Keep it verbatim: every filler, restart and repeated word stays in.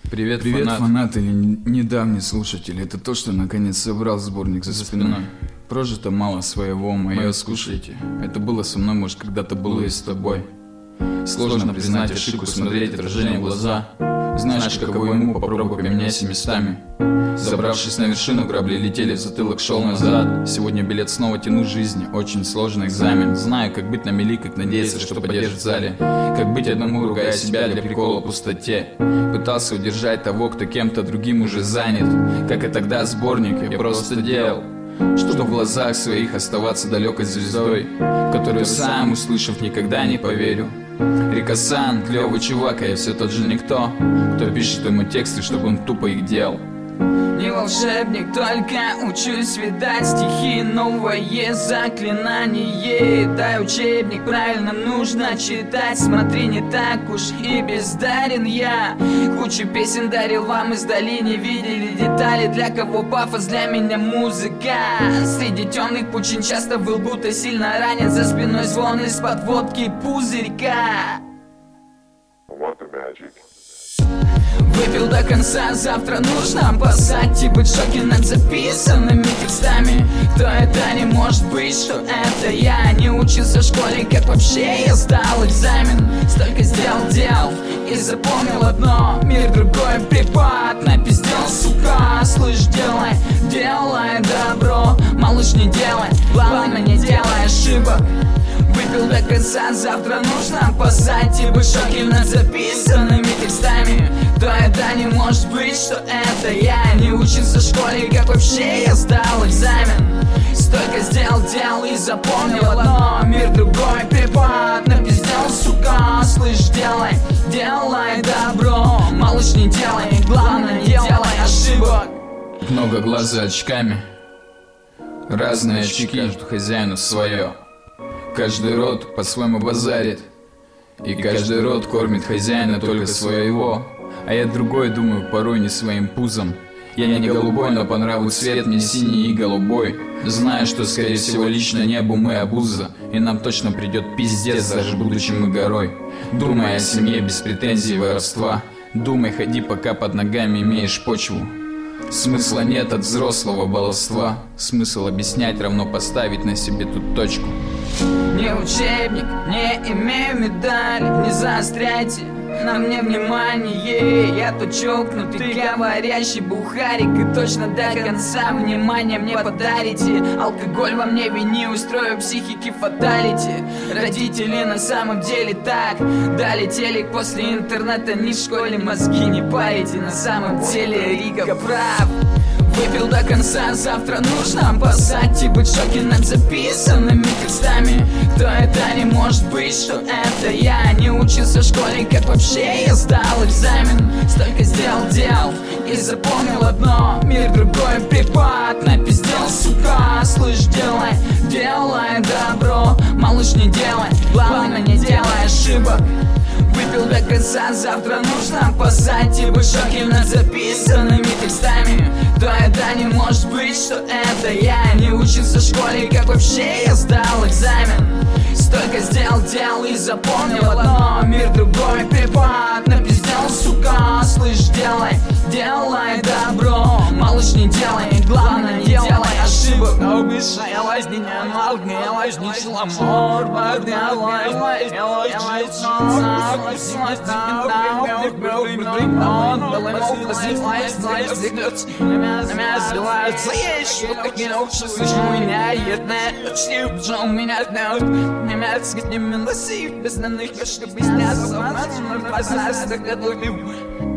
Привет, Привет, фанат. фанат или недавний слушатель. Это то, что наконец собрал сборник за, за спиной. спиной. Прожито мало своего, мое скушайте. Это было со мной, может, когда-то было и с тобой. Сложно признать ошибку, смотреть отражение в глаза. Знаешь, каково ему, попробуй поменяйся местами. Забравшись на вершину, грабли летели в затылок, шел назад. Сегодня билет снова тяну жизни, очень сложный экзамен. Знаю, как быть на мели, как надеяться, что поддержит в зале. Как быть одному, ругая себя для прикола в пустоте. Пытался удержать того, кто кем-то другим уже занят. Как и тогда сборник я просто делал, чтобы в глазах своих оставаться далекой звездой, которую сам, услышав, никогда не поверю. Рикасан, клёвый чувак, а я все тот же никто, кто пишет ему тексты, чтобы он тупо их делал. Не волшебник, только учусь видать стихи, новое заклинание. Дай учебник, правильно нужно читать. Смотри, не так уж и бездарен я. Кучу песен дарил вам издали, не видели детали. Для кого пафос, для меня музыка. Среди темных пучин часто был будто сильно ранен. За спиной звон из подводки пузырька. Выпил до конца, завтра нужно опасать и быть в шоке над записанными текстами. Кто это, не может быть, что это я. Не учился в школе, как вообще я сдал экзамен. Столько сделал дел и запомнил одно: мир другой препод, напиздел, сука. Слышь, делай, делай добро, малыш, не делай, главное, не делай ошибок. Выпил до конца, завтра нужно опасать и быть в шоке над записанными текстами. То это не может быть, что это я. Не учился в школе, как вообще я сдал экзамен. Столько сделал дел и запомнил одно: мир другой препод, напиздел, сука. Слышь, делай, делай добро, малыш, не делай, главное, не делай ошибок. Много глаз за очками, разные очки, каждому хозяину свое. Каждый род по-своему базарит, и каждый род кормит хозяина только своего. А я другой думаю, порой не своим пузом. Я не голубой, но по нраву цвет мне синий и голубой. Знаю, что скорее всего лично небу мы обуза, и нам точно придет пиздец, даже будучи мы горой. Думай о семье без претензий и воровства. Думай, ходи, пока под ногами имеешь почву. Смысла нет от взрослого баловства. Смысл объяснять равно поставить на себе тут точку. Не учебник, не имею медали, не заостряйте на мне внимание. Я тут чокнутый, говорящий бухарик, и точно до конца внимания мне подарите. Алкоголь во мне вини, устрою психики фаталити. Родители на самом деле так дали телек после интернета, не в школе мозги не парите. На самом деле Рига прав. Выпил до конца, завтра нужно опасать и быть в шоке над записанными текстами. Кто это, не может быть, что это я. Не учился в школе, как вообще я сдал экзамен. Столько сделал дел и запомнил одно: мир другой препод, напиздел, сука. Слышь, делай, делай добро, малыш, не делай, главное, не делай ошибок. Выпил до конца, завтра нужно опасать и быть в шоке над записанными текстами. То это не может быть, что это я. Не учился в школе, как вообще я сдал экзамен. Столько сделал дел и запомнил одно: мир другой препод, напиздел, сука. Слышь, делай, делай добро, малыш, не делай, главное, не делай ошибок. Обещая лазни, не молгни, лазни, шламор, поднялась, лазни, меня